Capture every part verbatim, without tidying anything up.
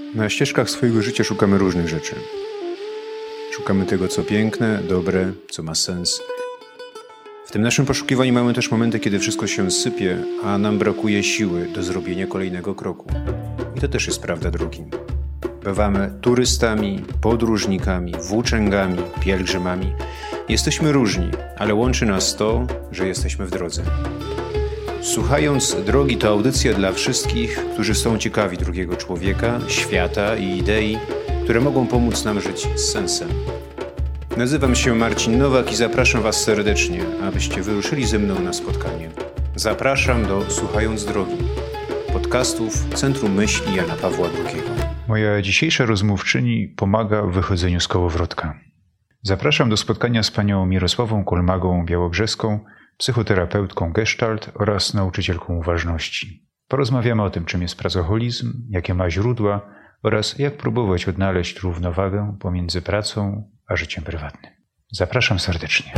Na ścieżkach swojego życia szukamy różnych rzeczy. Szukamy tego, co piękne, dobre, co ma sens. W tym naszym poszukiwaniu mamy też momenty, kiedy wszystko się sypie, a nam brakuje siły do zrobienia kolejnego kroku. I to też jest prawda drogi. Bywamy turystami, podróżnikami, włóczęgami, pielgrzymami. Jesteśmy różni, ale łączy nas to, że jesteśmy w drodze. Słuchając Drogi to audycja dla wszystkich, którzy są ciekawi drugiego człowieka, świata i idei, które mogą pomóc nam żyć z sensem. Nazywam się Marcin Nowak i zapraszam Was serdecznie, abyście wyruszyli ze mną na spotkanie. Zapraszam do Słuchając Drogi, podcastów Centrum Myśli Jana Pawła drugiego. Moja dzisiejsza rozmówczyni pomaga w wychodzeniu z kołowrotka. Zapraszam do spotkania z panią Mirosławą Kolmagą-Białobrzeską, psychoterapeutką Gestalt oraz nauczycielką uważności. Porozmawiamy o tym, czym jest pracoholizm, jakie ma źródła oraz jak próbować odnaleźć równowagę pomiędzy pracą a życiem prywatnym. Zapraszam serdecznie.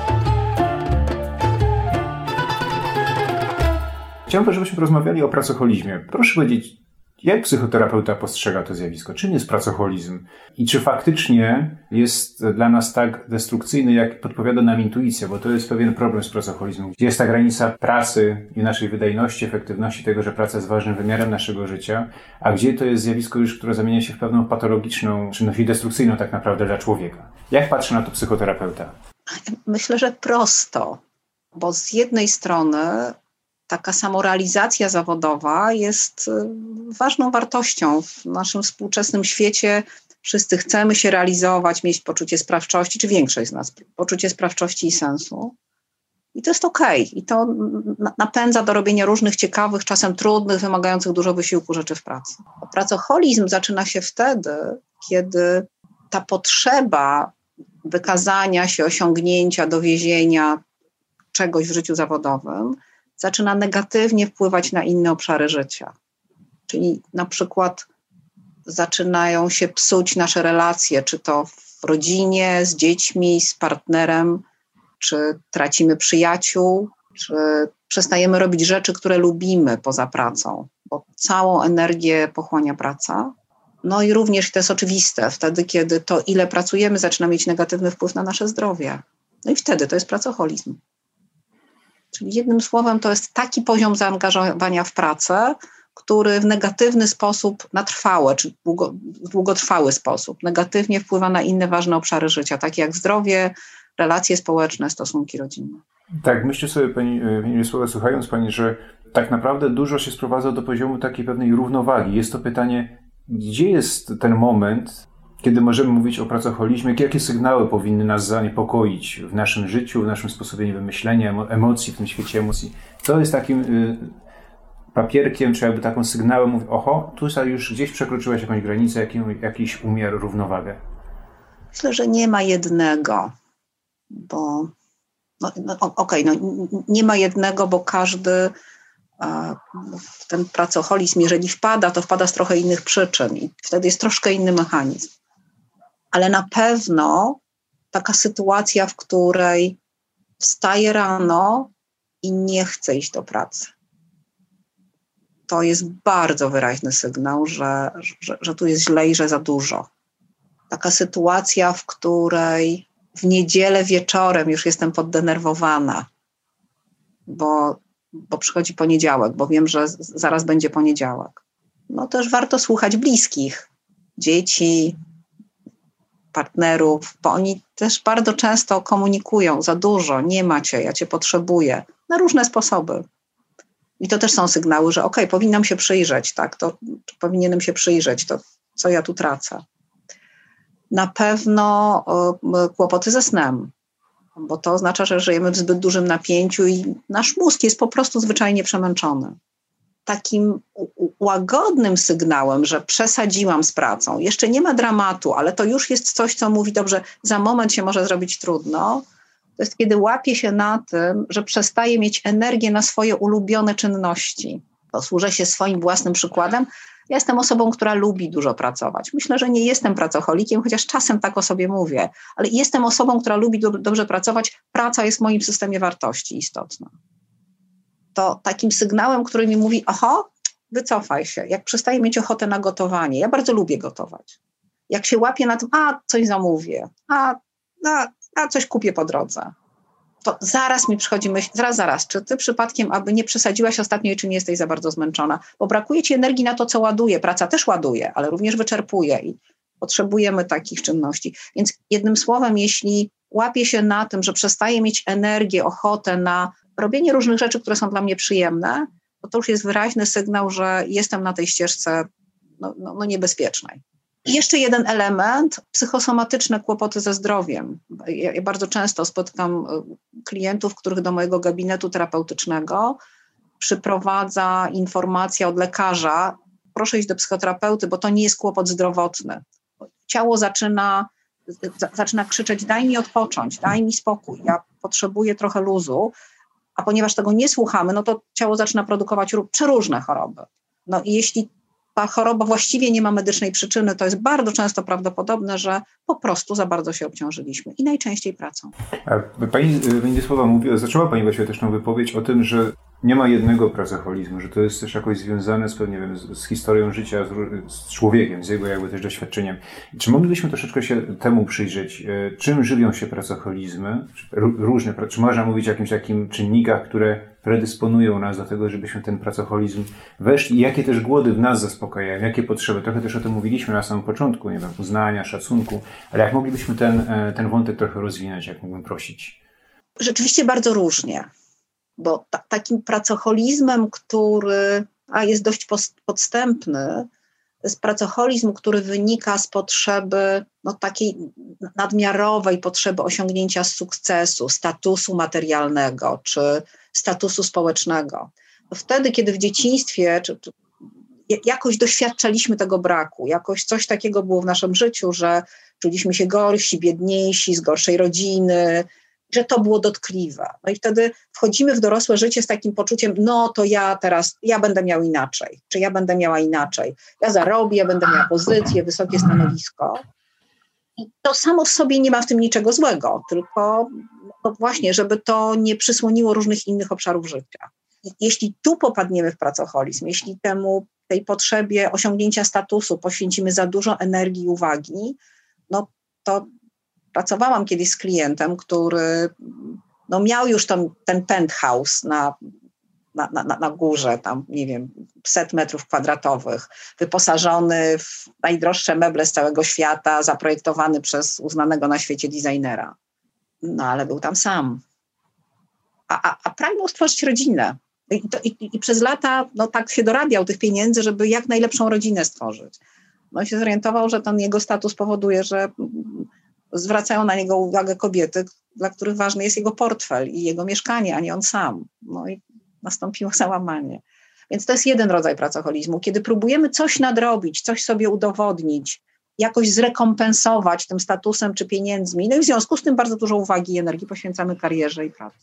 Chciałbym, żebyśmy porozmawiali o pracoholizmie. Proszę powiedzieć, jak psychoterapeuta postrzega to zjawisko? Czym jest pracoholizm? I czy faktycznie jest dla nas tak destrukcyjny, jak podpowiada nam intuicja? Bo to jest pewien problem z pracoholizmem. Gdzie jest ta granica pracy i naszej wydajności, efektywności, tego, że praca jest ważnym wymiarem naszego życia, a gdzie to jest zjawisko już, które zamienia się w pewną patologiczną czynność i destrukcyjną tak naprawdę dla człowieka? Jak patrzy na to psychoterapeuta? Myślę, że prosto, bo z jednej strony taka samorealizacja zawodowa jest ważną wartością w naszym współczesnym świecie. Wszyscy chcemy się realizować, mieć poczucie sprawczości, czy większość z nas, poczucie sprawczości i sensu. I to jest okej. I to napędza do robienia różnych ciekawych, czasem trudnych, wymagających dużo wysiłku rzeczy w pracy. Pracoholizm zaczyna się wtedy, kiedy ta potrzeba wykazania się, osiągnięcia, dowiezienia czegoś w życiu zawodowym zaczyna negatywnie wpływać na inne obszary życia. Czyli na przykład zaczynają się psuć nasze relacje, czy to w rodzinie, z dziećmi, z partnerem, czy tracimy przyjaciół, czy przestajemy robić rzeczy, które lubimy poza pracą, bo całą energię pochłania praca. No i również to jest oczywiste, wtedy kiedy to, ile pracujemy, zaczyna mieć negatywny wpływ na nasze zdrowie. No i wtedy to jest pracoholizm. Czyli jednym słowem to jest taki poziom zaangażowania w pracę, który w negatywny sposób, na trwałe czy długo, długotrwały sposób, negatywnie wpływa na inne ważne obszary życia, takie jak zdrowie, relacje społeczne, stosunki rodzinne. Tak, myślę sobie, Pani Mirosława, słuchając Pani, że tak naprawdę dużo się sprowadza do poziomu takiej pewnej równowagi. Jest to pytanie, gdzie jest ten moment, kiedy możemy mówić o pracoholizmie, jakie sygnały powinny nas zaniepokoić w naszym życiu, w naszym sposobie myślenia, emocji, w tym świecie emocji. To jest takim y, papierkiem, czy jakby taką sygnałem, mówi, oho, tu już gdzieś przekroczyłaś jakąś granicę, jakiś, jakiś umiar, równowagę. Myślę, że nie ma jednego, bo no, no, okej, okay, no, nie ma jednego, bo każdy w ten pracoholizm, jeżeli wpada, to wpada z trochę innych przyczyn i wtedy jest troszkę inny mechanizm. Ale na pewno taka sytuacja, w której wstaję rano i nie chcę iść do pracy. To jest bardzo wyraźny sygnał, że, że, że tu jest źle i że za dużo. Taka sytuacja, w której w niedzielę wieczorem już jestem poddenerwowana, bo, bo przychodzi poniedziałek, bo wiem, że zaraz będzie poniedziałek. No też warto słuchać bliskich, dzieci, partnerów, bo oni też bardzo często komunikują za dużo, nie ma cię, ja cię potrzebuję, na różne sposoby. I to też są sygnały, że okej, okay, powinnam się przyjrzeć, tak, to powinienem się przyjrzeć, to co ja tu tracę. Na pewno y, kłopoty ze snem, bo to oznacza, że żyjemy w zbyt dużym napięciu i nasz mózg jest po prostu zwyczajnie przemęczony. Takim łagodnym sygnałem, że przesadziłam z pracą, jeszcze nie ma dramatu, ale to już jest coś, co mówi, dobrze, za moment się może zrobić trudno, to jest kiedy łapię się na tym, że przestaję mieć energię na swoje ulubione czynności. Posłużę się swoim własnym przykładem. Ja jestem osobą, która lubi dużo pracować. Myślę, że nie jestem pracocholikiem, chociaż czasem tak o sobie mówię, ale jestem osobą, która lubi do, dobrze pracować. Praca jest w moim systemie wartości istotna. To takim sygnałem, który mi mówi, oho, wycofaj się. Jak przestaję mieć ochotę na gotowanie, ja bardzo lubię gotować. Jak się łapię na tym, a coś zamówię, a, a, a coś kupię po drodze, to zaraz mi przychodzi myśl, zaraz, zaraz, czy ty przypadkiem, aby nie przesadziłaś ostatnio i czy nie jesteś za bardzo zmęczona, bo brakuje ci energii na to, co ładuje. Praca też ładuje, ale również wyczerpuje i potrzebujemy takich czynności. Więc jednym słowem, jeśli łapię się na tym, że przestaję mieć energię, ochotę na robienie różnych rzeczy, które są dla mnie przyjemne, to to już jest wyraźny sygnał, że jestem na tej ścieżce no, no, no niebezpiecznej. I jeszcze jeden element, psychosomatyczne kłopoty ze zdrowiem. Ja, ja bardzo często spotykam klientów, których do mojego gabinetu terapeutycznego przyprowadza informacja od lekarza, proszę iść do psychoterapeuty, bo to nie jest kłopot zdrowotny. Ciało zaczyna, za, zaczyna krzyczeć, daj mi odpocząć, daj mi spokój, ja potrzebuję trochę luzu, a ponieważ tego nie słuchamy, no to ciało zaczyna produkować ró- przeróżne choroby. No i jeśli ta choroba właściwie nie ma medycznej przyczyny, to jest bardzo często prawdopodobne, że po prostu za bardzo się obciążyliśmy i najczęściej pracą. A pani Międzysława mówiła, zaczęła Pani właściwie też tą wypowiedź o tym, że nie ma jednego pracoholizmu, że to jest też jakoś związane z, nie wiem, z, z historią życia, z, z człowiekiem, z jego jakby też doświadczeniem. Czy moglibyśmy troszeczkę się temu przyjrzeć? Czym żywią się pracoholizmy? Różne, czy można mówić o jakimś takim czynnikach, które predysponują nas do tego, żebyśmy ten pracoholizm weszli i jakie też głody w nas zaspokajają, jakie potrzeby? Trochę też o tym mówiliśmy na samym początku, nie wiem, uznania, szacunku, ale jak moglibyśmy ten, ten wątek trochę rozwinąć, jak mógłbym prosić? Rzeczywiście bardzo różnie. Bo ta, takim pracoholizmem, który a jest dość post, podstępny, to jest pracoholizm, który wynika z potrzeby no, takiej nadmiarowej potrzeby osiągnięcia sukcesu, statusu materialnego czy statusu społecznego. Wtedy, kiedy w dzieciństwie czy, czy jakoś doświadczaliśmy tego braku, jakoś coś takiego było w naszym życiu, że czuliśmy się gorsi, biedniejsi, z gorszej rodziny, że to było dotkliwe. No i wtedy wchodzimy w dorosłe życie z takim poczuciem, no to ja teraz, ja będę miał inaczej, czy ja będę miała inaczej. Ja zarobię, będę miała pozycję, wysokie stanowisko. I to samo w sobie nie ma w tym niczego złego, tylko no właśnie, żeby to nie przysłoniło różnych innych obszarów życia. I jeśli tu popadniemy w pracoholizm, jeśli temu, tej potrzebie osiągnięcia statusu poświęcimy za dużo energii i uwagi, no to pracowałam kiedyś z klientem, który no miał już ten, ten penthouse na, na, na, na górze, tam nie wiem, set metrów kwadratowych, wyposażony w najdroższe meble z całego świata, zaprojektowany przez uznanego na świecie designera. No ale był tam sam. A, a, a pragnął stworzyć rodzinę. I, to, i, I przez lata no, tak się dorabiał tych pieniędzy, żeby jak najlepszą rodzinę stworzyć. No i się zorientował, że ten jego status powoduje, że zwracają na niego uwagę kobiety, dla których ważny jest jego portfel i jego mieszkanie, a nie on sam. No i nastąpiło załamanie. Więc to jest jeden rodzaj pracoholizmu, kiedy próbujemy coś nadrobić, coś sobie udowodnić, jakoś zrekompensować tym statusem czy pieniędzmi. No i w związku z tym bardzo dużo uwagi i energii poświęcamy karierze i pracy.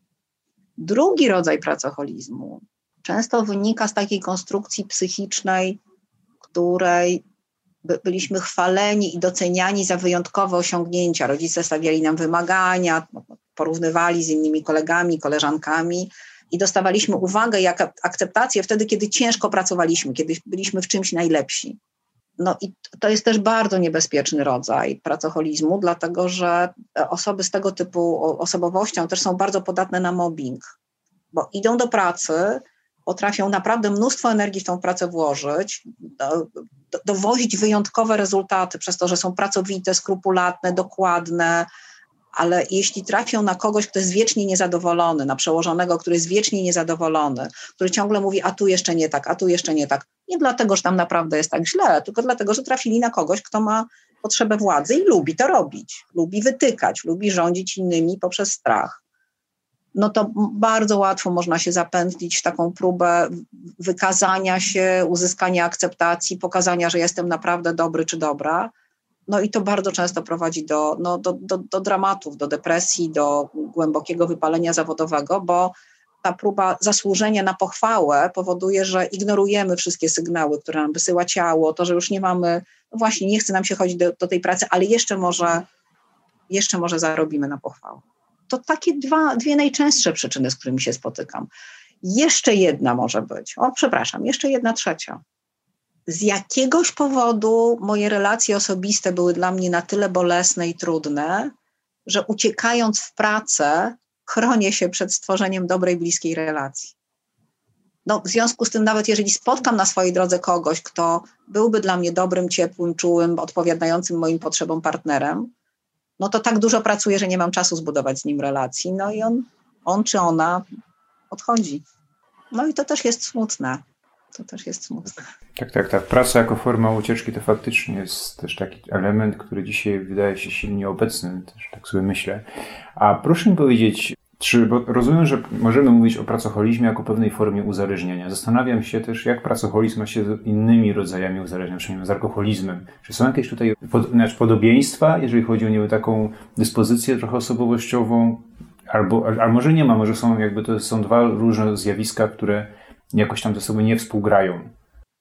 Drugi rodzaj pracoholizmu często wynika z takiej konstrukcji psychicznej, której byliśmy chwaleni i doceniani za wyjątkowe osiągnięcia. Rodzice stawiali nam wymagania, porównywali z innymi kolegami, koleżankami i dostawaliśmy uwagę i akceptację wtedy, kiedy ciężko pracowaliśmy, kiedy byliśmy w czymś najlepsi. No i to jest też bardzo niebezpieczny rodzaj pracoholizmu, dlatego że osoby z tego typu osobowością też są bardzo podatne na mobbing, bo idą do pracy, potrafią naprawdę mnóstwo energii w tą pracę włożyć, do, do, dowozić wyjątkowe rezultaty przez to, że są pracowite, skrupulatne, dokładne, ale jeśli trafią na kogoś, kto jest wiecznie niezadowolony, na przełożonego, który jest wiecznie niezadowolony, który ciągle mówi, a tu jeszcze nie tak, a tu jeszcze nie tak, nie dlatego, że tam naprawdę jest tak źle, tylko dlatego, że trafili na kogoś, kto ma potrzebę władzy i lubi to robić, lubi wytykać, lubi rządzić innymi poprzez strach. No to bardzo łatwo można się zapętlić w taką próbę wykazania się, uzyskania akceptacji, pokazania, że jestem naprawdę dobry czy dobra. No i to bardzo często prowadzi do, no, do, do, do dramatów, do depresji, do głębokiego wypalenia zawodowego, bo ta próba zasłużenia na pochwałę powoduje, że ignorujemy wszystkie sygnały, które nam wysyła ciało, to, że już nie mamy, no właśnie nie chce nam się chodzić do, do tej pracy, ale jeszcze może, jeszcze może zarobimy na pochwałę. To takie dwa, dwie najczęstsze przyczyny, z którymi się spotykam. Jeszcze jedna może być, o przepraszam, jeszcze jedna trzecia. Z jakiegoś powodu moje relacje osobiste były dla mnie na tyle bolesne i trudne, że uciekając w pracę, chronię się przed stworzeniem dobrej, bliskiej relacji. No, w związku z tym, nawet jeżeli spotkam na swojej drodze kogoś, kto byłby dla mnie dobrym, ciepłym, czułym, odpowiadającym moim potrzebom partnerem, no to tak dużo pracuję, że nie mam czasu zbudować z nim relacji. No i on, on czy ona odchodzi. No i to też jest smutne. To też jest smutne. Tak, tak, tak. Praca jako forma ucieczki to faktycznie jest też taki element, który dzisiaj wydaje się silnie obecny, też tak sobie myślę. A proszę mi powiedzieć, czy, bo rozumiem, że możemy mówić o pracoholizmie jako pewnej formie uzależnienia. Zastanawiam się też, jak pracoholizm ma się z innymi rodzajami uzależnienia, czyli z alkoholizmem. Czy są jakieś tutaj pod, znaczy podobieństwa, jeżeli chodzi o nie wiem, taką dyspozycję trochę osobowościową, albo, a może nie ma, może są jakby to są dwa różne zjawiska, które jakoś tam ze sobą nie współgrają.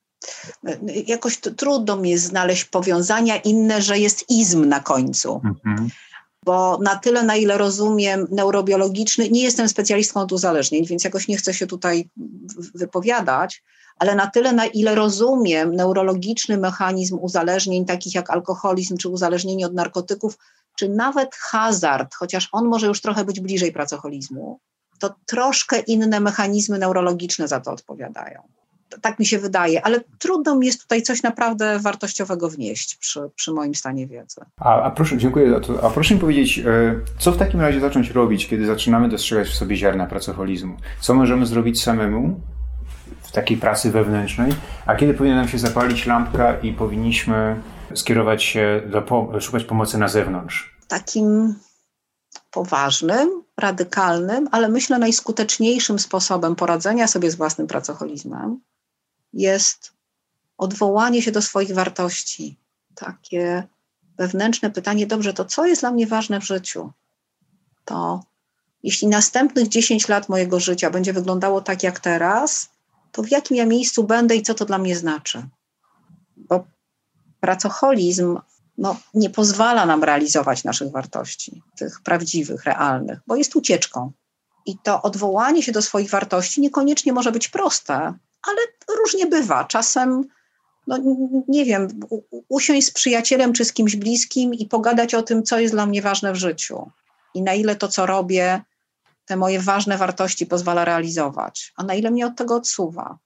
Jakoś to, trudno mi jest znaleźć powiązania inne, że jest izm na końcu. Mhm. Bo na tyle, na ile rozumiem neurobiologiczny, nie jestem specjalistką od uzależnień, więc jakoś nie chcę się tutaj wypowiadać, ale na tyle, na ile rozumiem neurologiczny mechanizm uzależnień, takich jak alkoholizm, czy uzależnienie od narkotyków, czy nawet hazard, chociaż on może już trochę być bliżej pracoholizmu, to troszkę inne mechanizmy neurologiczne za to odpowiadają. Tak mi się wydaje, ale trudno mi jest tutaj coś naprawdę wartościowego wnieść przy, przy moim stanie wiedzy. A, a proszę, dziękuję za to. A proszę mi powiedzieć, co w takim razie zacząć robić, kiedy zaczynamy dostrzegać w sobie ziarna pracoholizmu? Co możemy zrobić samemu w takiej pracy wewnętrznej, a kiedy powinna nam się zapalić lampka i powinniśmy skierować się, do, szukać pomocy na zewnątrz? Takim poważnym, radykalnym, ale myślę najskuteczniejszym sposobem poradzenia sobie z własnym pracoholizmem jest odwołanie się do swoich wartości. Takie wewnętrzne pytanie, dobrze, to co jest dla mnie ważne w życiu? To jeśli następnych dziesięć lat mojego życia będzie wyglądało tak jak teraz, to w jakim ja miejscu będę i co to dla mnie znaczy? Bo pracoholizm no, nie pozwala nam realizować naszych wartości, tych prawdziwych, realnych, bo jest ucieczką. I to odwołanie się do swoich wartości niekoniecznie może być proste, ale różnie bywa. Czasem, no nie wiem, usiąść z przyjacielem czy z kimś bliskim i pogadać o tym, co jest dla mnie ważne w życiu i na ile to, co robię, te moje ważne wartości pozwala realizować, a na ile mnie od tego odsuwa.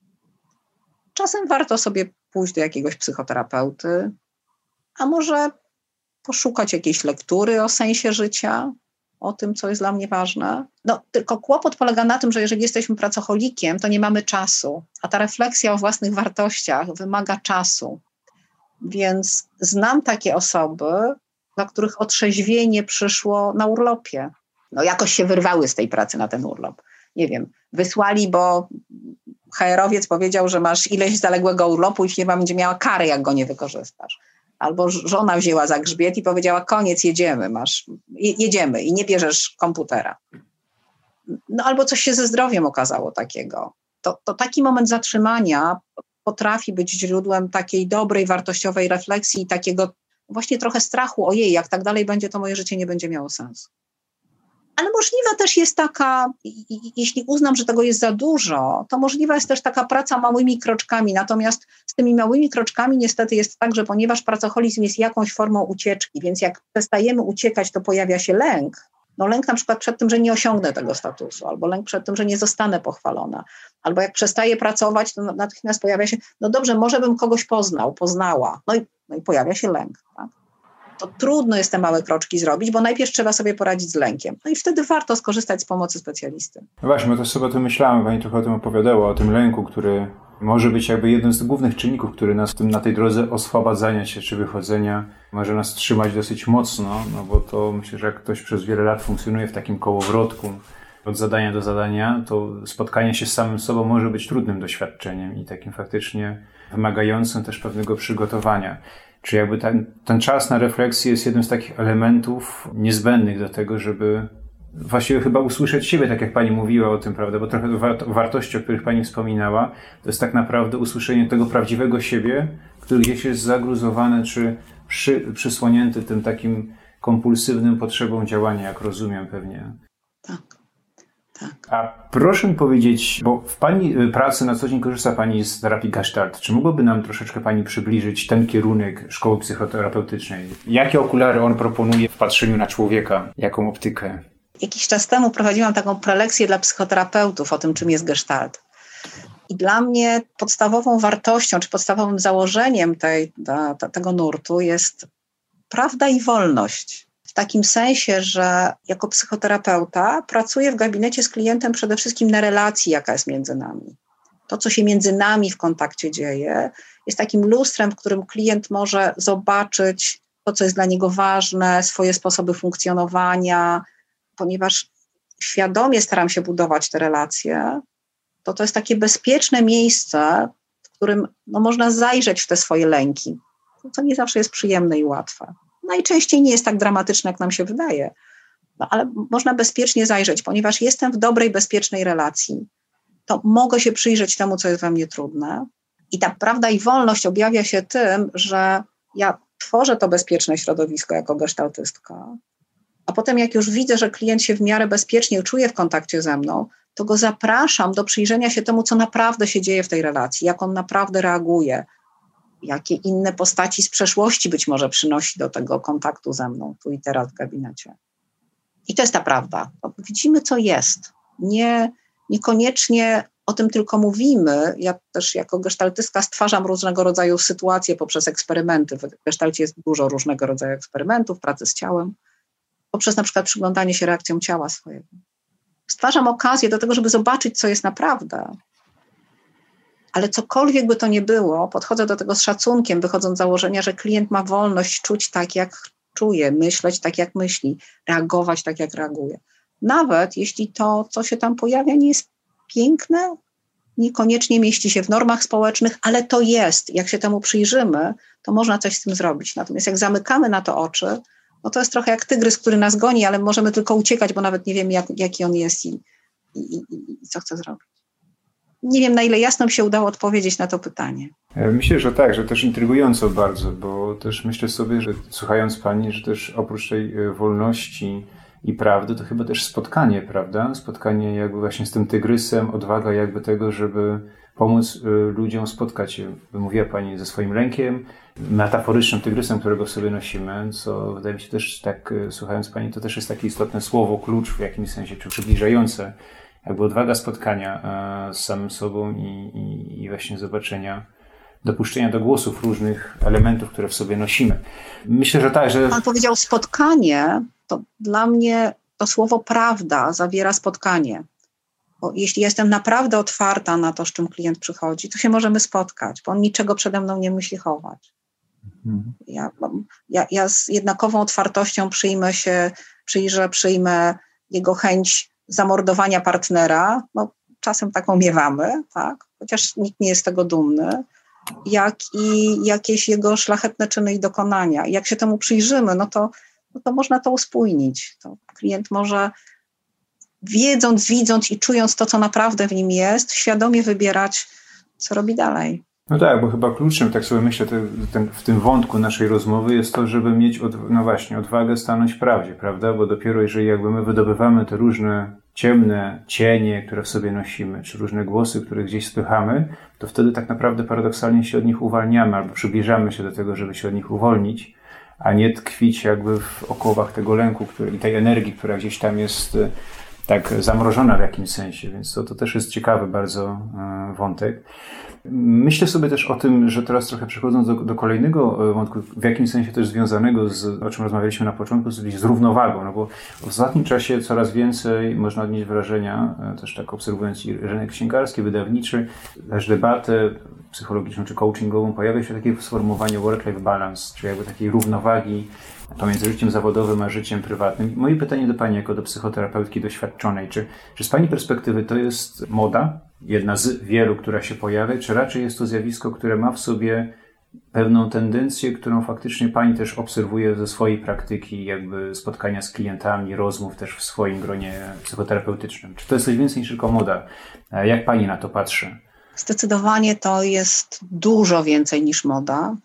Czasem warto sobie pójść do jakiegoś psychoterapeuty, a może poszukać jakiejś lektury o sensie życia, o tym, co jest dla mnie ważne. No, tylko kłopot polega na tym, że jeżeli jesteśmy pracocholikiem, to nie mamy czasu, a ta refleksja o własnych wartościach wymaga czasu. Więc znam takie osoby, dla których otrzeźwienie przyszło na urlopie. No jakoś się wyrwały z tej pracy na ten urlop. Nie wiem, wysłali, bo H R-owiec powiedział, że masz ileś zaległego urlopu i firma będzie miała karę, jak go nie wykorzystasz. Albo żona wzięła za grzbiet i powiedziała, koniec, jedziemy, masz, jedziemy i nie bierzesz komputera. No albo coś się ze zdrowiem okazało takiego. To, to taki moment zatrzymania potrafi być źródłem takiej dobrej, wartościowej refleksji i takiego właśnie trochę strachu, ojej, jak tak dalej będzie, to moje życie nie będzie miało sensu. Ale możliwa też jest taka, jeśli uznam, że tego jest za dużo, to możliwa jest też taka praca małymi kroczkami. Natomiast z tymi małymi kroczkami niestety jest tak, że ponieważ pracoholizm jest jakąś formą ucieczki, więc jak przestajemy uciekać, to pojawia się lęk. No lęk na przykład przed tym, że nie osiągnę tego statusu, albo lęk przed tym, że nie zostanę pochwalona. Albo jak przestaję pracować, to natychmiast pojawia się, no dobrze, może bym kogoś poznał, poznała. No i, no i pojawia się lęk, tak? To trudno jest te małe kroczki zrobić, bo najpierw trzeba sobie poradzić z lękiem. No i wtedy warto skorzystać z pomocy specjalisty. No właśnie, bo też sobie o tym myślałem, Pani trochę o tym opowiadała, o tym lęku, który może być jakby jednym z głównych czynników, który nas na tej drodze oswabadzania się czy wychodzenia może nas trzymać dosyć mocno, no bo to myślę, że jak ktoś przez wiele lat funkcjonuje w takim kołowrotku od zadania do zadania, to spotkanie się z samym sobą może być trudnym doświadczeniem i takim faktycznie wymagającym też pewnego przygotowania. Czy jakby ten, ten czas na refleksję jest jednym z takich elementów niezbędnych do tego, żeby właściwie chyba usłyszeć siebie, tak jak Pani mówiła o tym, prawda, bo trochę wartości, o których Pani wspominała, to jest tak naprawdę usłyszenie tego prawdziwego siebie, który gdzieś jest zagruzowany czy przy, przysłonięty tym takim kompulsywnym potrzebą działania, jak rozumiem pewnie. Tak. Tak. A proszę mi powiedzieć, bo w Pani pracy na co dzień korzysta Pani z terapii Gestalt. Czy mogłaby nam troszeczkę Pani przybliżyć ten kierunek szkoły psychoterapeutycznej? Jakie okulary on proponuje w patrzeniu na człowieka? Jaką optykę? Jakiś czas temu prowadziłam taką prelekcję dla psychoterapeutów o tym, czym jest Gestalt. I dla mnie podstawową wartością, czy podstawowym założeniem tej, ta, ta, tego nurtu jest prawda i wolność. W takim sensie, że jako psychoterapeuta pracuję w gabinecie z klientem przede wszystkim na relacji, jaka jest między nami. To, co się między nami w kontakcie dzieje, jest takim lustrem, w którym klient może zobaczyć to, co jest dla niego ważne, swoje sposoby funkcjonowania. Ponieważ świadomie staram się budować te relacje, to to jest takie bezpieczne miejsce, w którym no, można zajrzeć w te swoje lęki, co nie zawsze jest przyjemne i łatwe. Najczęściej nie jest tak dramatyczne, jak nam się wydaje, no, ale można bezpiecznie zajrzeć, ponieważ jestem w dobrej, bezpiecznej relacji, to mogę się przyjrzeć temu, co jest we mnie trudne. I ta prawda i wolność objawia się tym, że ja tworzę to bezpieczne środowisko jako gestaltystka, a potem jak już widzę, że klient się w miarę bezpiecznie czuje w kontakcie ze mną, to go zapraszam do przyjrzenia się temu, co naprawdę się dzieje w tej relacji, jak on naprawdę reaguje, jakie inne postaci z przeszłości być może przynosi do tego kontaktu ze mną, tu i teraz w gabinecie. I to jest ta prawda. Widzimy, co jest. Nie, niekoniecznie o tym tylko mówimy. Ja też jako gestaltystka stwarzam różnego rodzaju sytuacje poprzez eksperymenty. W gestalcie jest dużo różnego rodzaju eksperymentów, pracy z ciałem, poprzez na przykład przyglądanie się reakcjom ciała swojego. Stwarzam okazję do tego, żeby zobaczyć, co jest naprawdę. Ale cokolwiek by to nie było, podchodzę do tego z szacunkiem, wychodząc z założenia, że klient ma wolność czuć tak, jak czuje, myśleć tak, jak myśli, reagować tak, jak reaguje. Nawet jeśli to, co się tam pojawia, nie jest piękne, niekoniecznie mieści się w normach społecznych, ale to jest. Jak się temu przyjrzymy, to można coś z tym zrobić. Natomiast jak zamykamy na to oczy, no to jest trochę jak tygrys, który nas goni, ale możemy tylko uciekać, bo nawet nie wiemy, jak, jaki on jest i, i, i, i co chce zrobić. Nie wiem, na ile jasno mi się udało odpowiedzieć na to pytanie. Myślę, że tak, że też intrygująco bardzo, bo też myślę sobie, że słuchając Pani, że też oprócz tej wolności i prawdy, to chyba też spotkanie, prawda? Spotkanie jakby właśnie z tym tygrysem, odwaga jakby tego, żeby pomóc ludziom spotkać się. Mówiła Pani ze swoim lękiem, metaforycznym tygrysem, którego w sobie nosimy, co wydaje mi się też tak, słuchając Pani, to też jest takie istotne słowo, klucz w jakimś sensie, czy przybliżające, jakby odwaga spotkania z samym sobą i, i, i właśnie zobaczenia, dopuszczenia do głosów różnych elementów, które w sobie nosimy. Myślę, że tak, że... Pan powiedział spotkanie, to dla mnie to słowo prawda zawiera spotkanie. Bo jeśli jestem naprawdę otwarta na to, z czym klient przychodzi, to się możemy spotkać, bo on niczego przede mną nie musi chować. Mhm. Ja, ja, ja z jednakową otwartością przyjmę się, przyjrzę, przyjmę jego chęć zamordowania partnera, no czasem taką miewamy, tak? Chociaż nikt nie jest z tego dumny, jak i jakieś jego szlachetne czyny i dokonania. I jak się temu przyjrzymy, no to, no to można to uspójnić. To klient może wiedząc, widząc i czując to, co naprawdę w nim jest, świadomie wybierać, co robi dalej. No tak, bo chyba kluczem, tak sobie myślę, te, ten, w tym wątku naszej rozmowy jest to, żeby mieć, od, no właśnie, odwagę stanąć w prawdzie, prawda? Bo dopiero jeżeli jakby my wydobywamy te różne ciemne cienie, które w sobie nosimy, czy różne głosy, które gdzieś spychamy, to wtedy tak naprawdę paradoksalnie się od nich uwalniamy albo przybliżamy się do tego, żeby się od nich uwolnić, a nie tkwić jakby w okowach tego lęku który, i tej energii, która gdzieś tam jest tak zamrożona w jakimś sensie, więc to, to też jest ciekawy bardzo e, wątek. Myślę sobie też o tym, że teraz trochę przechodząc do, do kolejnego wątku, w jakimś sensie też związanego z, o czym rozmawialiśmy na początku, z, z równowagą, no bo w ostatnim czasie coraz więcej można odnieść wrażenia, też tak obserwując i rynek księgarski, wydawniczy, też debatę psychologiczną czy coachingową, pojawia się takie sformułowanie work-life balance, czyli jakby takiej równowagi pomiędzy życiem zawodowym a życiem prywatnym. Moje pytanie do Pani jako do psychoterapeutki doświadczonej, czy, czy z Pani perspektywy to jest moda, jedna z wielu, która się pojawia, czy raczej jest to zjawisko, które ma w sobie pewną tendencję, którą faktycznie Pani też obserwuje ze swojej praktyki, jakby spotkania z klientami, rozmów też w swoim gronie psychoterapeutycznym. Czy to jest coś więcej niż tylko moda? Jak Pani na to patrzy? Zdecydowanie to jest dużo więcej niż moda.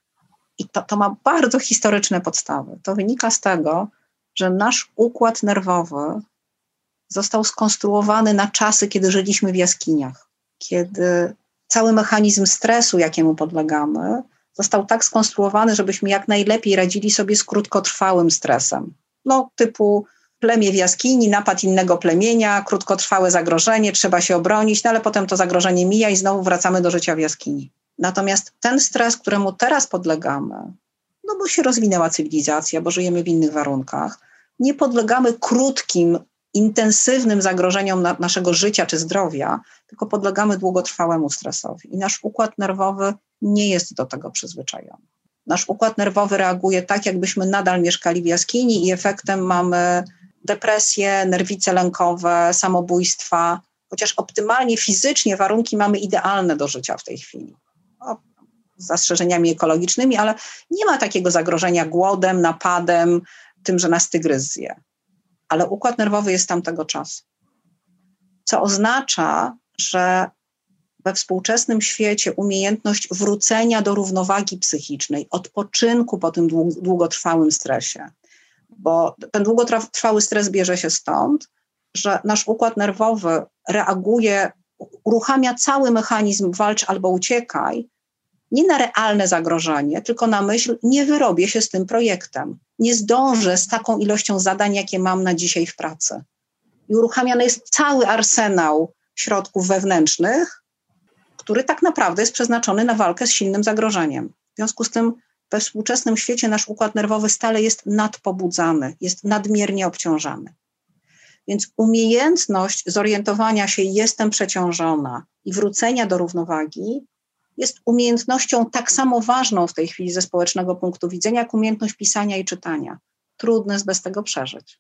I to, to ma bardzo historyczne podstawy. To wynika z tego, że nasz układ nerwowy został skonstruowany na czasy, kiedy żyliśmy w jaskiniach, kiedy cały mechanizm stresu, jakiemu podlegamy, został tak skonstruowany, żebyśmy jak najlepiej radzili sobie z krótkotrwałym stresem. No typu plemię w jaskini, napad innego plemienia, krótkotrwałe zagrożenie, trzeba się obronić, no ale potem to zagrożenie mija i znowu wracamy do życia w jaskini. Natomiast ten stres, któremu teraz podlegamy, no bo się rozwinęła cywilizacja, bo żyjemy w innych warunkach, nie podlegamy krótkim, intensywnym zagrożeniom na, naszego życia czy zdrowia, tylko podlegamy długotrwałemu stresowi. I nasz układ nerwowy nie jest do tego przyzwyczajony. Nasz układ nerwowy reaguje tak, jakbyśmy nadal mieszkali w jaskini i efektem mamy depresje, nerwice lękowe, samobójstwa, chociaż optymalnie fizycznie warunki mamy idealne do życia w tej chwili. No, z zastrzeżeniami ekologicznymi, ale nie ma takiego zagrożenia głodem, napadem, tym, że nas tygrys zje. Ale układ nerwowy jest tamtego czasu. Co oznacza, że we współczesnym świecie umiejętność wrócenia do równowagi psychicznej, odpoczynku po tym długotrwałym stresie, bo ten długotrwały stres bierze się stąd, że nasz układ nerwowy reaguje, uruchamia cały mechanizm walcz albo uciekaj, nie na realne zagrożenie, tylko na myśl, nie wyrobię się z tym projektem, nie zdążę z taką ilością zadań, jakie mam na dzisiaj w pracy. I uruchamiany jest cały arsenał środków wewnętrznych, który tak naprawdę jest przeznaczony na walkę z silnym zagrożeniem. W związku z tym we współczesnym świecie nasz układ nerwowy stale jest nadpobudzany, jest nadmiernie obciążany. Więc umiejętność zorientowania się, jestem przeciążona i wrócenia do równowagi jest umiejętnością tak samo ważną w tej chwili ze społecznego punktu widzenia, jak umiejętność pisania i czytania. Trudno jest bez tego przeżyć.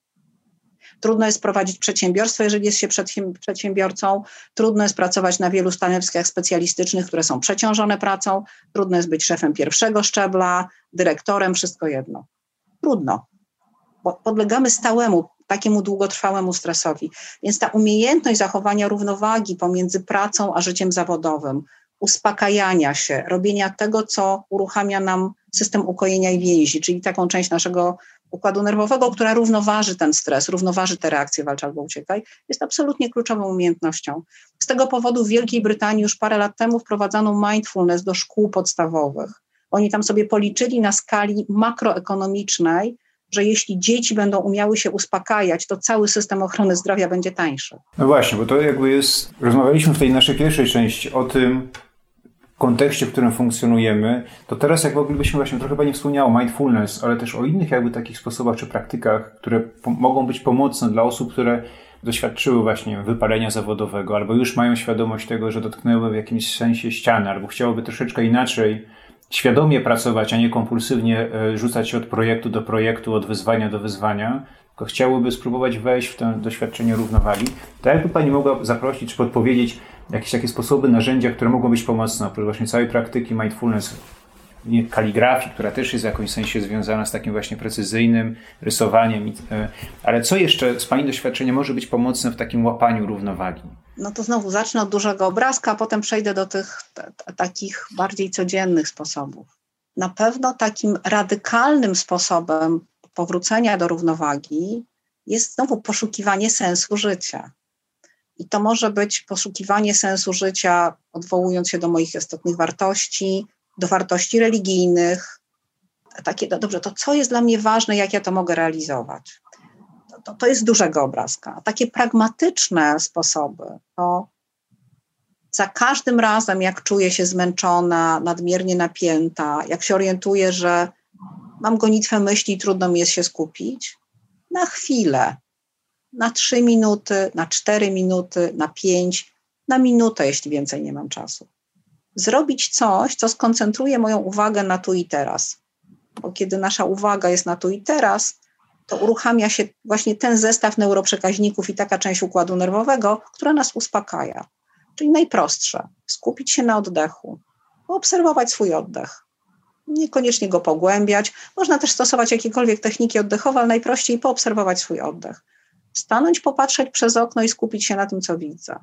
Trudno jest prowadzić przedsiębiorstwo, jeżeli jest się przedsiębiorcą. Trudno jest pracować na wielu stanowiskach specjalistycznych, które są przeciążone pracą. Trudno jest być szefem pierwszego szczebla, dyrektorem, wszystko jedno. Trudno, bo podlegamy stałemu, takiemu długotrwałemu stresowi. Więc ta umiejętność zachowania równowagi pomiędzy pracą a życiem zawodowym, uspokajania się, robienia tego, co uruchamia nam system ukojenia i więzi, czyli taką część naszego układu nerwowego, która równoważy ten stres, równoważy te reakcje walcz albo uciekaj, jest absolutnie kluczową umiejętnością. Z tego powodu w Wielkiej Brytanii już parę lat temu wprowadzono mindfulness do szkół podstawowych. Oni tam sobie policzyli na skali makroekonomicznej, że jeśli dzieci będą umiały się uspokajać, to cały system ochrony zdrowia będzie tańszy. No właśnie, bo to jakby jest, rozmawialiśmy w tej naszej pierwszej części o tym kontekście, w którym funkcjonujemy, to teraz jak moglibyśmy właśnie, trochę Pani wspomniała o mindfulness, ale też o innych jakby takich sposobach czy praktykach, które po- mogą być pomocne dla osób, które doświadczyły właśnie wypalenia zawodowego, albo już mają świadomość tego, że dotknęły w jakimś sensie ściany, albo chciałyby troszeczkę inaczej świadomie pracować, a nie kompulsywnie rzucać się od projektu do projektu, od wyzwania do wyzwania, tylko chciałyby spróbować wejść w to doświadczenie równowagi. To jakby Pani mogła zaprosić, czy podpowiedzieć jakieś takie sposoby, narzędzia, które mogą być pomocne, oprócz właśnie całej praktyki mindfulness, kaligrafii, która też jest w jakimś sensie związana z takim właśnie precyzyjnym rysowaniem. Ale co jeszcze z Pani doświadczenia może być pomocne w takim łapaniu równowagi? No to znowu zacznę od dużego obrazka, a potem przejdę do tych t- t- takich bardziej codziennych sposobów. Na pewno takim radykalnym sposobem powrócenia do równowagi jest znowu poszukiwanie sensu życia. I to może być poszukiwanie sensu życia, odwołując się do moich istotnych wartości, do wartości religijnych. Takie, no dobrze, to co jest dla mnie ważne, jak ja to mogę realizować? To, to, to jest dużego obrazka. A takie pragmatyczne sposoby, to za każdym razem, jak czuję się zmęczona, nadmiernie napięta, jak się orientuję, że mam gonitwę myśli i trudno mi jest się skupić, na chwilę, na trzy minuty, na cztery minuty, na pięć, na minutę, jeśli więcej nie mam czasu. Zrobić coś, co skoncentruje moją uwagę na tu i teraz. Bo kiedy nasza uwaga jest na tu i teraz, to uruchamia się właśnie ten zestaw neuroprzekaźników i taka część układu nerwowego, która nas uspokaja. Czyli najprostsze, skupić się na oddechu, obserwować swój oddech. Niekoniecznie go pogłębiać. Można też stosować jakiekolwiek techniki oddechowe, ale najprościej poobserwować swój oddech. Stanąć, popatrzeć przez okno i skupić się na tym, co widzę.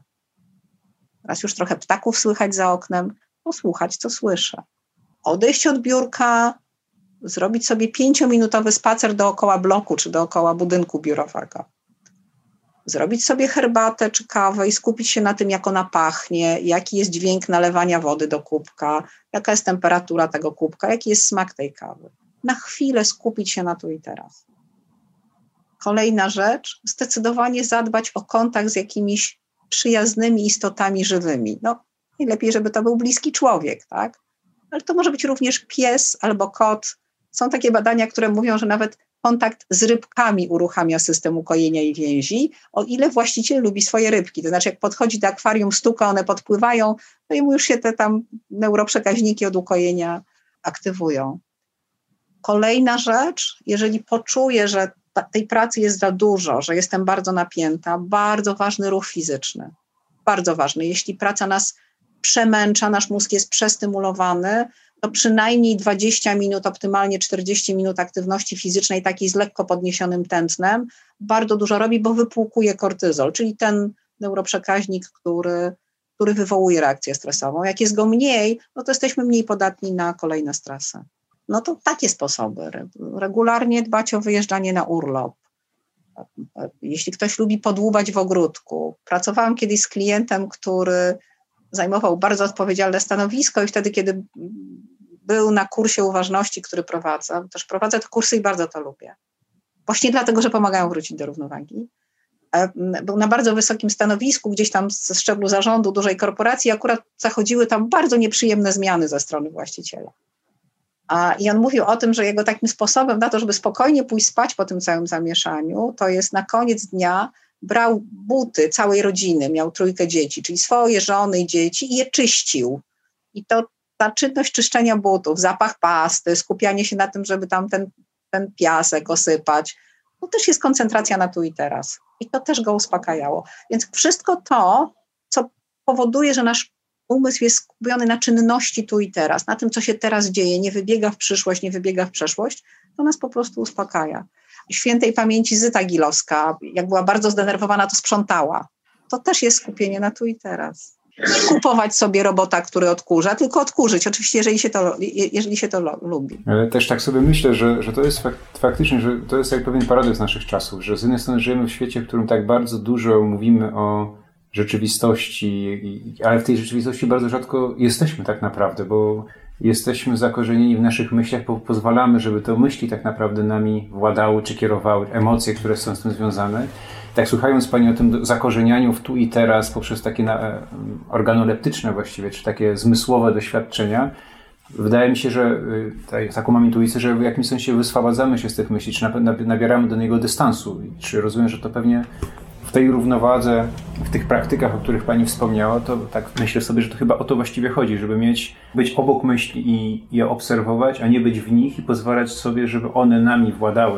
Teraz już trochę ptaków słychać za oknem, posłuchać, co słyszę. Odejść od biurka, zrobić sobie pięciominutowy spacer dookoła bloku czy dookoła budynku biurowego. zrobić sobie herbatę czy kawę i skupić się na tym, jak ona pachnie, jaki jest dźwięk nalewania wody do kubka, jaka jest temperatura tego kubka, jaki jest smak tej kawy. Na chwilę skupić się na tu i teraz. Kolejna rzecz, zdecydowanie zadbać o kontakt z jakimiś przyjaznymi istotami żywymi. No, najlepiej, żeby to był bliski człowiek, tak? Ale to może być również pies albo kot. Są takie badania, które mówią, że nawet kontakt z rybkami uruchamia system ukojenia i więzi, o ile właściciel lubi swoje rybki. To znaczy, jak podchodzi do akwarium, stuka, one podpływają, to jemu już się te tam neuroprzekaźniki od ukojenia aktywują. Kolejna rzecz, jeżeli poczuję, że ta, tej pracy jest za dużo, że jestem bardzo napięta, bardzo ważny ruch fizyczny. Bardzo ważny. Jeśli praca nas przemęcza, nasz mózg jest przestymulowany, to przynajmniej dwadzieścia minut, optymalnie czterdzieści minut aktywności fizycznej, takiej z lekko podniesionym tętnem, bardzo dużo robi, bo wypłukuje kortyzol, czyli ten neuroprzekaźnik, który, który wywołuje reakcję stresową. Jak jest go mniej, no to jesteśmy mniej podatni na kolejne stresy. No to takie sposoby. Regularnie dbać o wyjeżdżanie na urlop. Jeśli ktoś lubi podłubać w ogródku. Pracowałam kiedyś z klientem, który zajmował bardzo odpowiedzialne stanowisko i wtedy, kiedy był na kursie uważności, który prowadzę, też prowadzę te kursy i bardzo to lubię. Właśnie dlatego, że pomagają wrócić do równowagi. Był na bardzo wysokim stanowisku, gdzieś tam ze szczeblu zarządu dużej korporacji, akurat zachodziły tam bardzo nieprzyjemne zmiany ze strony właściciela. A, I on mówił o tym, że jego takim sposobem na to, żeby spokojnie pójść spać po tym całym zamieszaniu, to jest na koniec dnia brał buty całej rodziny, miał trójkę dzieci, czyli swoje żony i dzieci i je czyścił. I to ta czynność czyszczenia butów, zapach pasty, skupianie się na tym, żeby tam ten, ten piasek osypać, to też jest koncentracja na tu i teraz. I to też go uspokajało. Więc wszystko to, co powoduje, że nasz umysł jest skupiony na czynności tu i teraz, na tym, co się teraz dzieje, nie wybiega w przyszłość, nie wybiega w przeszłość, to nas po prostu uspokaja. Świętej pamięci Zyta Gilowska, jak była bardzo zdenerwowana, to sprzątała. To też jest skupienie na tu i teraz. Nie kupować sobie robota, który odkurza, tylko odkurzyć, oczywiście, jeżeli się to, jeżeli się to lo, lubi. Ale też tak sobie myślę, że, że to jest fak, faktycznie, że to jest jak pewien paradoks naszych czasów, że z jednej strony żyjemy w świecie, w którym tak bardzo dużo mówimy o rzeczywistości, ale w tej rzeczywistości bardzo rzadko jesteśmy tak naprawdę, bo jesteśmy zakorzenieni w naszych myślach, bo pozwalamy, żeby te myśli tak naprawdę nami władały czy kierowały, emocje, które są z tym związane. Tak słuchając Pani o tym zakorzenianiu w tu i teraz poprzez takie na, organoleptyczne właściwie, czy takie zmysłowe doświadczenia, wydaje mi się, że tak, taką mam intuicję, że w jakimś sensie wyswobadzamy się z tych myśli, czy nabieramy do niego dystansu. Czy rozumiem, że to pewnie w tej równowadze, w tych praktykach, o których Pani wspomniała, to tak myślę sobie, że to chyba o to właściwie chodzi, żeby mieć, być obok myśli i je obserwować, a nie być w nich i pozwalać sobie, żeby one nami władały.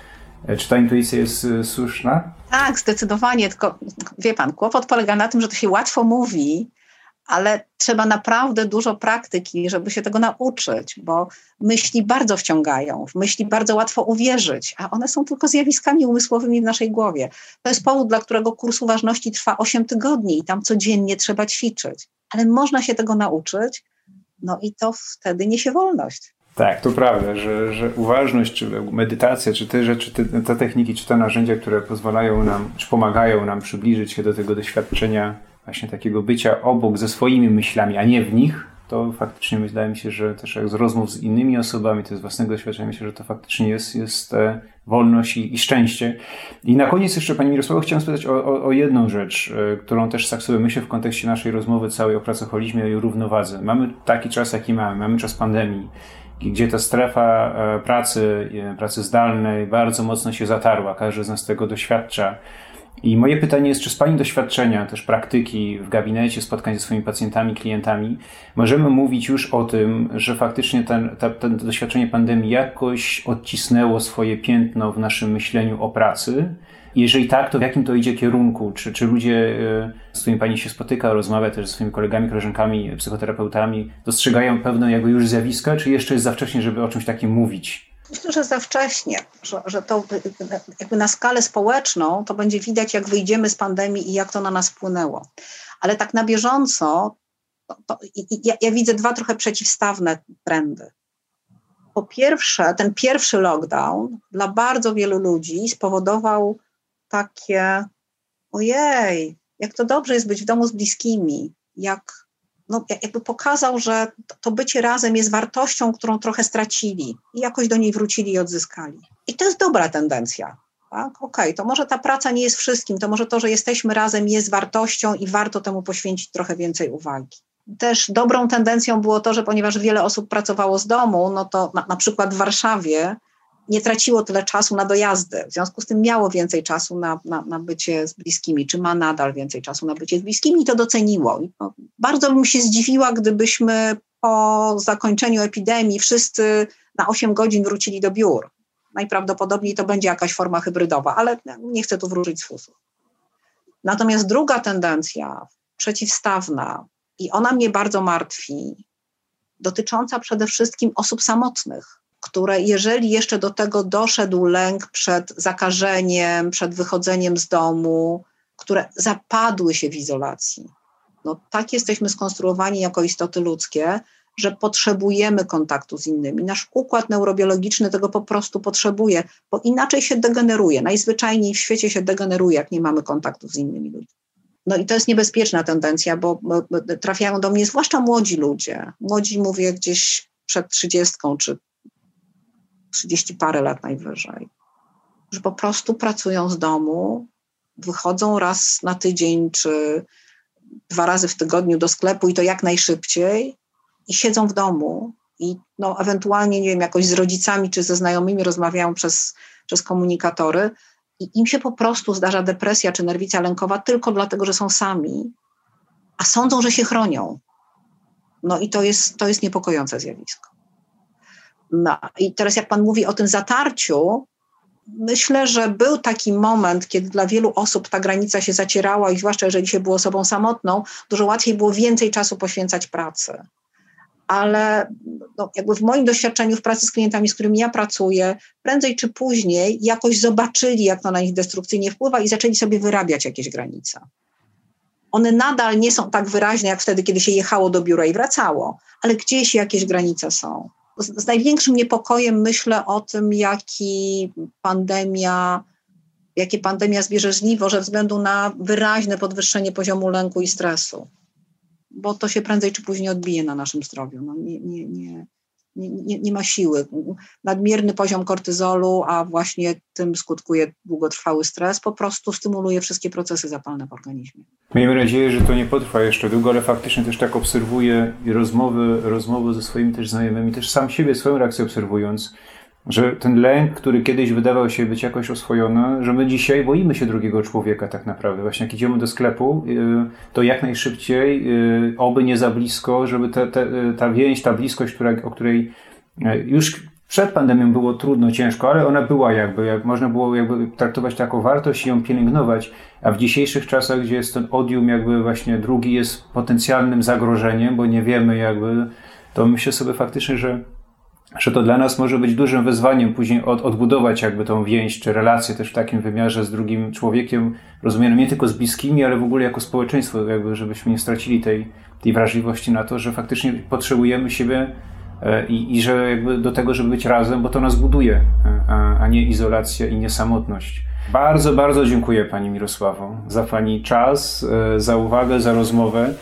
Czy ta intuicja jest słuszna? Tak, zdecydowanie, tylko wie Pan, kłopot polega na tym, że to się łatwo mówi, ale trzeba naprawdę dużo praktyki, żeby się tego nauczyć, bo myśli bardzo wciągają, w myśli bardzo łatwo uwierzyć, a one są tylko zjawiskami umysłowymi w naszej głowie. To jest powód, dla którego kurs uważności trwa osiem tygodni i tam codziennie trzeba ćwiczyć. Ale można się tego nauczyć, no i to wtedy niesie wolność. Tak, to prawda, że, że uważność, czy medytacja, czy te rzeczy, te, te techniki, czy te narzędzia, które pozwalają nam, czy pomagają nam przybliżyć się do tego doświadczenia właśnie takiego bycia obok ze swoimi myślami, a nie w nich, to faktycznie wydaje mi się, że też jak z rozmów z innymi osobami, to z własnego doświadczenia, myślę, że to faktycznie jest, jest wolność i, i szczęście. I na koniec jeszcze, Pani Mirosławo, chciałem spytać o, o, o jedną rzecz, którą też tak sobie myślę w kontekście naszej rozmowy całej o pracoholizmie i równowadze. Mamy taki czas, jaki mamy, mamy czas pandemii, gdzie ta strefa pracy, pracy zdalnej bardzo mocno się zatarła. Każdy z nas tego doświadcza. I moje pytanie jest, czy z Pani doświadczenia, też praktyki w gabinecie, spotkań ze swoimi pacjentami, klientami, możemy mówić już o tym, że faktycznie ten, ta, to doświadczenie pandemii jakoś odcisnęło swoje piętno w naszym myśleniu o pracy? I jeżeli tak, to w jakim to idzie kierunku? Czy, czy ludzie, z którymi Pani się spotyka, rozmawia też ze swoimi kolegami, koleżankami, psychoterapeutami, dostrzegają pewne jakby już zjawiska, czy jeszcze jest za wcześnie, żeby o czymś takim mówić? Myślę, że za wcześnie, że, że to jakby na skalę społeczną to będzie widać, jak wyjdziemy z pandemii i jak to na nas wpłynęło. Ale tak na bieżąco to, to, ja, ja widzę dwa trochę przeciwstawne trendy. Po pierwsze, ten pierwszy lockdown dla bardzo wielu ludzi spowodował takie ojej, jak to dobrze jest być w domu z bliskimi, jak, no, jakby pokazał, że to bycie razem jest wartością, którą trochę stracili i jakoś do niej wrócili i odzyskali. I to jest dobra tendencja. Tak? Okej, okay, to może ta praca nie jest wszystkim, to może to, że jesteśmy razem jest wartością i warto temu poświęcić trochę więcej uwagi. Też dobrą tendencją było to, że ponieważ wiele osób pracowało z domu, no to na, na przykład w Warszawie nie traciło tyle czasu na dojazdy. W związku z tym miało więcej czasu na, na, na bycie z bliskimi, czy ma nadal więcej czasu na bycie z bliskimi i to doceniło. I no, bardzo bym się zdziwiła, gdybyśmy po zakończeniu epidemii wszyscy na osiem godzin wrócili do biur. Najprawdopodobniej to będzie jakaś forma hybrydowa, ale nie chcę tu wróżyć z fusów. Natomiast druga tendencja, przeciwstawna, i ona mnie bardzo martwi, dotycząca przede wszystkim osób samotnych, które jeżeli jeszcze do tego doszedł lęk przed zakażeniem, przed wychodzeniem z domu, które zapadły się w izolacji. No, tak jesteśmy skonstruowani jako istoty ludzkie, że potrzebujemy kontaktu z innymi. Nasz układ neurobiologiczny tego po prostu potrzebuje, bo inaczej się degeneruje. Najzwyczajniej w świecie się degeneruje, jak nie mamy kontaktu z innymi ludźmi. No i to jest niebezpieczna tendencja, bo trafiają do mnie zwłaszcza młodzi ludzie. Młodzi, mówię, gdzieś przed trzydziestką czy trzydzieści parę lat najwyżej, że po prostu pracują z domu, wychodzą raz na tydzień czy dwa razy w tygodniu do sklepu i to jak najszybciej i siedzą w domu i no, ewentualnie, nie wiem, jakoś z rodzicami czy ze znajomymi rozmawiają przez, przez komunikatory i im się po prostu zdarza depresja czy nerwica lękowa tylko dlatego, że są sami, a sądzą, że się chronią. No i to jest, to jest niepokojące zjawisko. No i teraz jak pan mówi o tym zatarciu, myślę, że był taki moment, kiedy dla wielu osób ta granica się zacierała i zwłaszcza jeżeli się było osobą samotną, dużo łatwiej było więcej czasu poświęcać pracy. Ale no, jakby w moim doświadczeniu w pracy z klientami, z którymi ja pracuję, prędzej czy później jakoś zobaczyli, jak to na nich destrukcyjnie wpływa i zaczęli sobie wyrabiać jakieś granice. One nadal nie są tak wyraźne, jak wtedy, kiedy się jechało do biura i wracało, ale gdzieś jakieś granice są. Z, z największym niepokojem myślę o tym, jaki pandemia, jakie pandemia zbierze żniwo ze względu na wyraźne podwyższenie poziomu lęku i stresu. Bo to się prędzej czy później odbije na naszym zdrowiu. No nie, nie, nie, nie, nie ma siły. Nadmierny poziom kortyzolu, a właśnie tym skutkuje długotrwały stres, po prostu stymuluje wszystkie procesy zapalne w organizmie. Miejmy nadzieję, że to nie potrwa jeszcze długo, ale faktycznie też tak obserwuję i rozmowy, rozmowy ze swoimi też znajomymi, też sam siebie, swoją reakcję obserwując, że ten lęk, który kiedyś wydawał się być jakoś oswojony, że my dzisiaj boimy się drugiego człowieka tak naprawdę. Właśnie jak idziemy do sklepu, to jak najszybciej, oby nie za blisko, żeby te, te, ta więź, ta bliskość, która, o której już przed pandemią było trudno, ciężko, ale ona była jakby, jak można było jakby traktować taką wartość i ją pielęgnować, a w dzisiejszych czasach, gdzie jest ten odium jakby właśnie drugi jest potencjalnym zagrożeniem, bo nie wiemy jakby, to myślę sobie faktycznie, że że to dla nas może być dużym wyzwaniem później od, odbudować jakby tą więź, czy relację też w takim wymiarze z drugim człowiekiem, rozumianym nie tylko z bliskimi, ale w ogóle jako społeczeństwo, jakby żebyśmy nie stracili tej, tej wrażliwości na to, że faktycznie potrzebujemy siebie i, i że jakby do tego, żeby być razem, bo to nas buduje, a, a nie izolacja i nie samotność. Bardzo, bardzo dziękuję Pani Mirosławo za Pani czas, za uwagę, za rozmowę,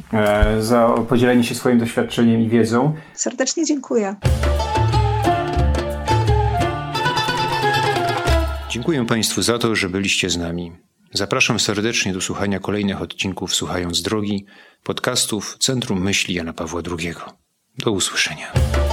za podzielenie się swoim doświadczeniem i wiedzą. Serdecznie dziękuję. Dziękuję Państwu za to, że byliście z nami. Zapraszam serdecznie do słuchania kolejnych odcinków Słuchając Drogi, podcastów Centrum Myśli Jana Pawła drugiego. Do usłyszenia.